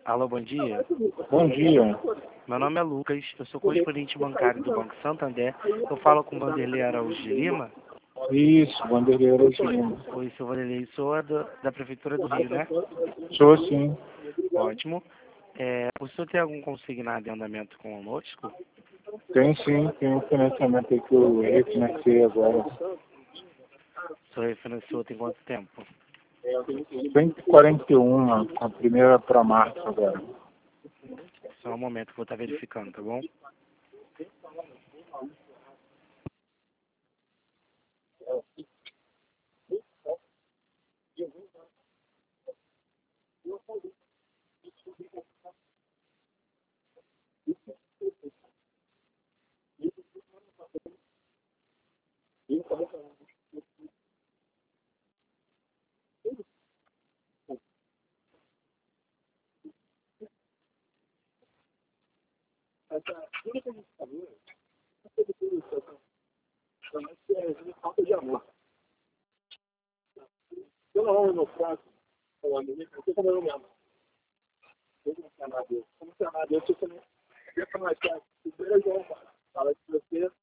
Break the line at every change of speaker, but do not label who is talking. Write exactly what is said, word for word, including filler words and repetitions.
Alô, bom dia.
Bom dia.
Meu nome é Lucas, eu sou correspondente bancário do Banco Santander. Eu falo com o Vanderlei Araújo de Lima.
Isso, Vanderlei Araújo Lima.
Oi, sou Vanderlei, sou a do- da Prefeitura do Rio, né?
Sou sim.
Ótimo. É, o senhor tem algum consignado em andamento conosco?
Tem sim, tem um financiamento aí que eu refinancei agora.
O senhor refinanciou tem quanto tempo?
cento e quarenta e um, a a primeira para março agora.
Só um momento que eu vou estar verificando, tá bom?
Eu não, no caso, falando nisso, eu também não lembro. Eu não sei nada disso. Como se nada disso, eu também. Eu mais tarde. Primeiro, João, fala de você.